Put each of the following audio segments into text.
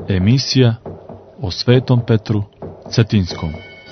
Emisija o Svetom Petru Cetinskom.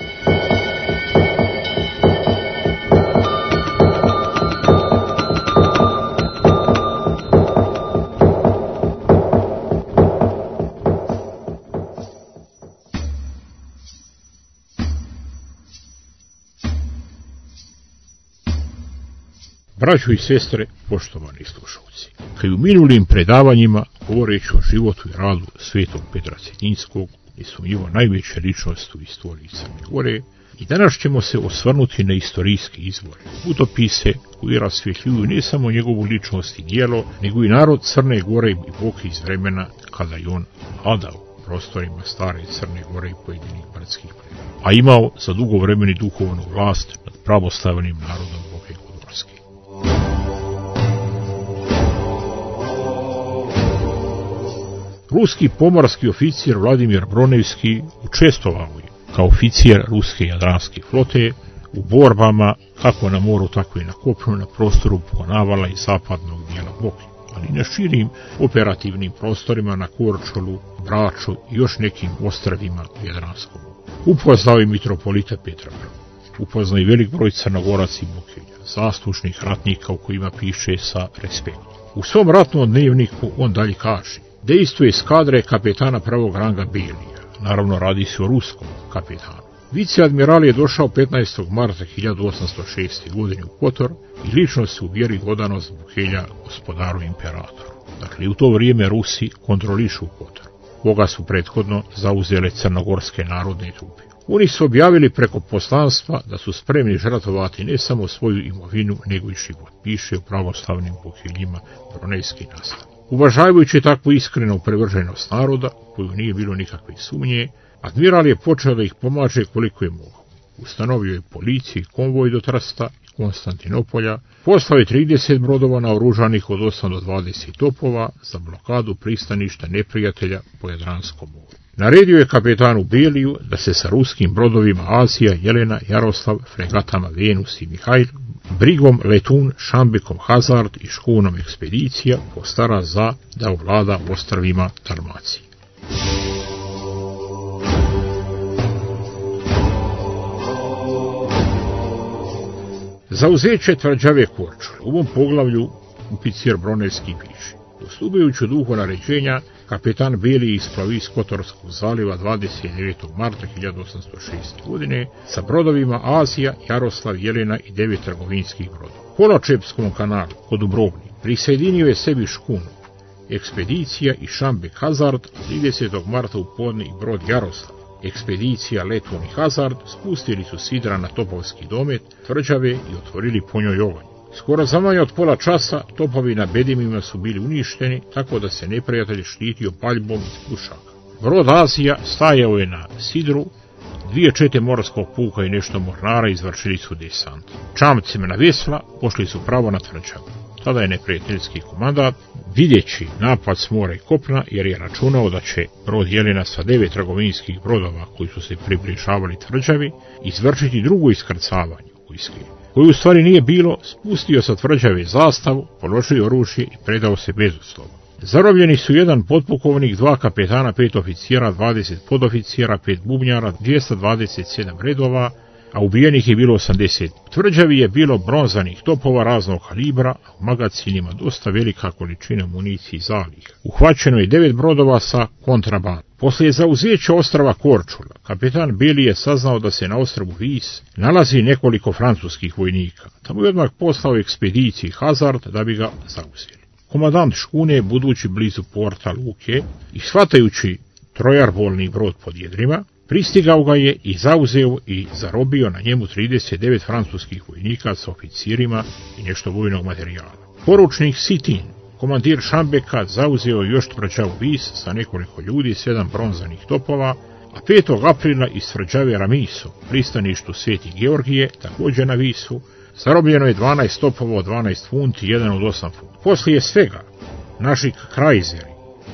Braćo i sestre, poštovani slušalci, kao i u minulim predavanjima, govoreći o životu i radu Svetog Petra Cetinskog, nesumnjivo najveće ličnosti u istoriji Crne Gore, i danas ćemo se osvrnuti na istorijski izvore, putopise koji rasvjetljuju ne samo njegovu ličnost i djelo, nego i narod Crne Gore i Boke iz vremena kada je on vladao prostorima stare Crne Gore i pojedinih brdskih plena, a imao za dugo vremeni duhovnu vlast nad pravoslavnim narodom Boke Kodorske. Ruski pomorski oficir Vladimir Bronevski učestvovao je kao oficir ruske jadranske flote u borbama kako na moru, tako i na kopnu na prostoru Ponavala i zapadnog dijela Boke, ali i na širim operativnim prostorima na Korčulu, Braču i još nekim ostrvima u Jadranskom moru. Upoznao je mitropolita Petra I. Upoznao i velik broj Crnogoraca i Bokelja, zaslužnih ratnika u kojima piše sa respektom. U svom ratnom dnevniku on dalje kaže: dejstvo eskadre kapetana prvog ranga Belija, naravno radi se o ruskom kapetanu. Viceadmiral je došao 15. marta 1806. godine u Kotor i lično se uvjeri odanost Bokelja gospodaru imperatoru. Dakle, u to vrijeme Rusi kontrolišu Kotor, koga su prethodno zauzele crnogorske narodne trupe. Oni su objavili preko poslanstva da su spremni žrtvovati ne samo svoju imovinu, nego i život, piše u pravoslavnim Bokeljima Bronevski nastav. Uvažavajući takvu iskrenu privrženost naroda, koju nije bilo nikakve sumnje, admiral je počeo da ih pomaže koliko je mogao. Ustanovio je policiju i konvoj do Trsta i Konstantinopolja, poslao je 30 brodova naoružanih od 8 do 20 topova za blokadu pristaništa neprijatelja po Jadranskom moru. Naredio je kapetanu Beliju da se sa ruskim brodovima Azija, Jelena, Jaroslav, fregatama Venus i Mihajl, brigom Letun, Šambekom Hazard i škunom Ekspedicija postara za da ovlada ostrvima Dalmacije. Zauzeće tvrđave Korčule. U ovom poglavlju oficir Bronevski piše: postupajući u duhu naređenja, kapetan Belij isplavi iz Kotorskog zaliva 29. marta 1806. godine sa brodovima Azija, Jaroslav, Jelena i 9 trgovinskih brodova. Koločepskom kanalu kod Dubrovnika prisjedinio je sebi škunu Ekspedicija i Šambek Hazard, 30. marta u podne i brod Jaroslav, Ekspedicija, Letun i Hazard spustili su sidra na topovski domet tvrđave i otvorili po njoj oganj. Skoro za manje od pola časa topovi na bedimima su bili uništeni, tako da se neprijatelj štitio paljbom iz pušaka. Brod Azija stajao je na sidru, 2 čete morskog puka i nešto mornara izvršili su desant. Čamcima na vesla pošli su pravo na tvrđavu. Tada je neprijateljski komandant, vidjeći napad s mora i kopna, jer je računao da će brod Jelena sa 9 trgovinskih brodova koji su se približavali tvrđavi izvršiti drugo iskrcavanje u Iskri, koji u stvari nije bilo, spustio sa tvrđave zastavu, položio oružje i predao se bezuslovno. Zarobljeni su 1 potpukovnik, 2 kapetana, 5 oficira, 20 podoficira, 5 bubnjara, 227 redova, a ubijenih je bilo 80. U tvrđavi je bilo bronzanih topova raznog kalibra, a u magacinima dosta velika količina municije i zaliha. Uhvaćeno je 9 brodova sa kontrabandom. Poslije zauzeća ostrva Korčula, kapetan Belij je saznao da se na ostrvu Vis nalazi nekoliko francuskih vojnika. Tamo je odmah poslao Ekspediciji Hazard da bi ga zauzeli. Komandant škune, budući blizu porta luke i shvatajući trojarbolni brod pod jedrima, pristigao ga je i zauzeo i zarobio na njemu 39 francuskih vojnika sa oficirima i nešto vojnog materijala. Poručnik Sitin, komandir Šambeka, zauzeo još tvrđavu Vis sa nekoliko ljudi, 7 bronzanih topova, a 5. aprila iz tvrđave Ramiso, pristaništu Sveti Georgije, također na Visu, zarobljeno je 12 topova od 12 funti, 1 od 8 funti. Poslije svega, naši krajzeri,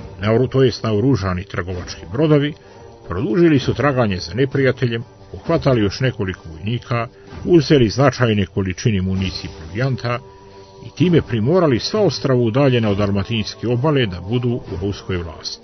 naoružani trgovački brodovi, produžili su traganje za neprijateljem, uhvatali još nekoliko vojnika, uzeli značajne količine municije i provijanta i time primorali sva ostrva udaljena od dalmatinske obale da budu u ruskoj vlasti.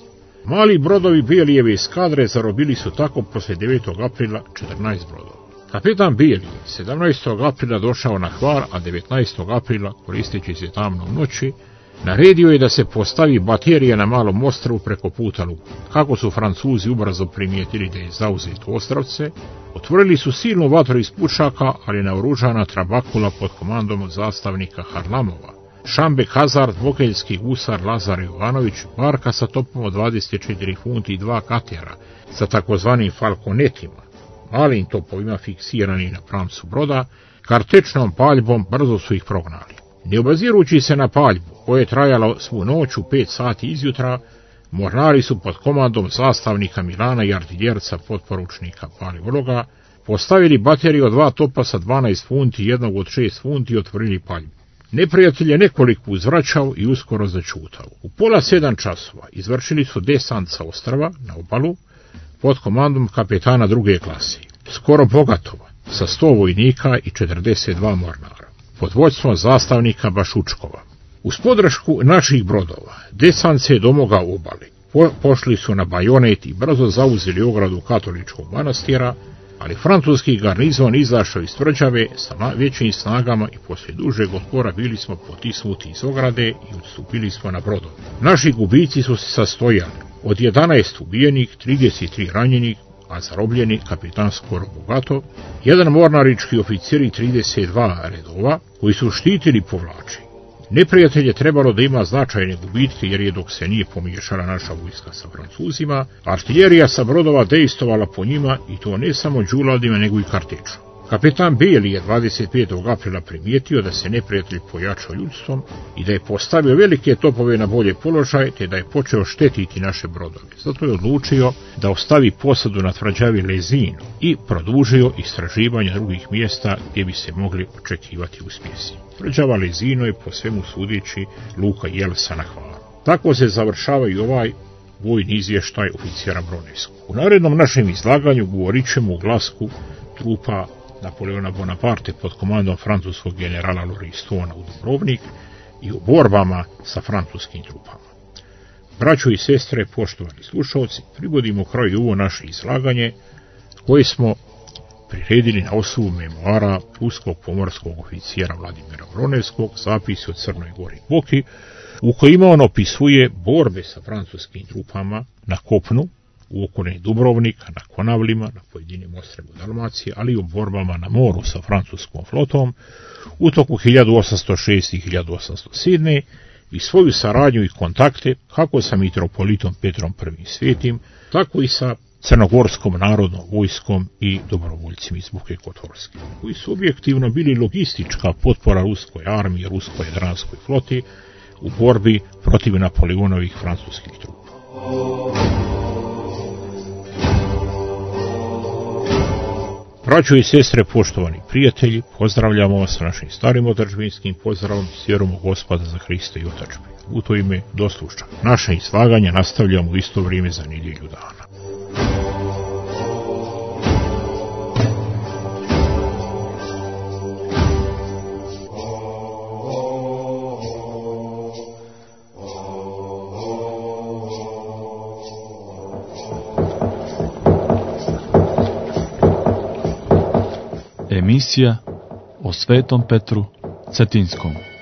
Mali brodovi Belijeve eskadre zarobili su tako poslije 9. aprila 14 brodova. Kapetan Bijeli 17. aprila došao na Hvar, a 19. aprila, koristeći se tamnom noći, naredio je da se postavi baterija na malom ostrvu preko puta luke. Kako su Francuzi ubrzo primijetili da je zauzeto ostrvce, otvorili su silnu vatru iz pušaka, ali naoružana trabakula pod komandom zastavnika Harlamova, Šambek Hazard, bokeljski gusar Lazar Jovanović, barka sa topom od 24 funti i 2 katera sa takozvanim falkonetima, malim topovima fiksirani na pramcu broda, kartečnom paljbom brzo su ih prognali. Ne obazirujući se na paljbu, koja je trajala svu noć u 5 sati izjutra, mornari su pod komandom zastavnika Milana i artiljerca potporučnika Palivologa postavili bateriju od 2 topa sa 12 funti i jednog od 6 funti i otvorili paljbu. Neprijatelj je nekoliko uzvraćao i uskoro začutao. U pola 7 časova izvršili su desant sa ostrva na obalu pod komandom kapetana 2. klase, skoro Bogatova, sa 100 vojnika i 42 mornara, pod vođstvom zastavnika Bašučkova. Uz podršku naših brodova, desant se je domogao obali. Pošli su na Bajonet i brzo zauzeli ogradu katoličkog manastira, ali francuski garnizon izašao iz tvrđave sa većim snagama i poslije dužeg otpora bili smo potisnuti iz ograde i odstupili smo na brodove. Naši gubici su se sastojali od 11 ubijenih, 33 ranjenih, a zarobljeni kapitan Skoro Bogatov, jedan mornarički oficir i 32 redova koji su štitili povlačenje. Neprijatelj je trebalo da ima značajne gubitke, jer je, dok se nije pomiješala naša vojska sa Francuzima, artiljerija sa brodova dejstvovala po njima, i to ne samo đuladima nego i kartečom. Kapetan Bijeli je 25. aprila primijetio da se neprijatelj pojačao ljudstvom i da je postavio velike topove na bolje položaj, te da je počeo štetiti naše brodove. Zato je odlučio da ostavi posadu na tvrđavi Lezino i produžio istraživanja drugih mjesta gdje bi se mogli očekivati uspjesi. Tvrđava Lezino je po svemu sudeći luka Jelsa na Hvaru. Tako se završava i ovaj vojni izvještaj oficijera Broneskog. U narednom našem izlaganju govorit ćemo o glasku trupa Napoleona Bonaparte pod komandom francuskog generala Loristona u Dubrovnik i o borbama sa francuskim trupama. Braćo i sestre, poštovani slušalci, privodimo kraju ovo naše izlaganje koje smo priredili na osnovu memoara ruskog pomorskog oficijera Vladimira Broneskog, Zapisi o Crnoj Gori Boki, u kojima on opisuje borbe sa francuskim trupama na kopnu, u okolini Dubrovnika, na Konavlima, na pojedinim ostrvima Dalmacije, ali i o borbama na moru sa francuskom flotom u toku 1806. i 1807. i svoju saradnju i kontakte kako sa mitropolitom Petrom I. Svetim, tako i sa Crnogorskom narodnom vojskom i dobrovoljcima iz Buke Kotorske, koji su objektivno bili logistička potpora ruskoj armiji, ruskoj jadranskoj floti u borbi protiv Napoleonovih francuskih trupa. Braćo i sestre, poštovani prijatelji, pozdravljamo vas sa našim starim otadžbinskim pozdravom, s vjerom u Gospoda za Hrista i otadžbinu. U to ime do slušanja. Naše izlaganje nastavljamo u isto vrijeme za nedjelju dana. Emisija o Svetom Petru Cetinskom.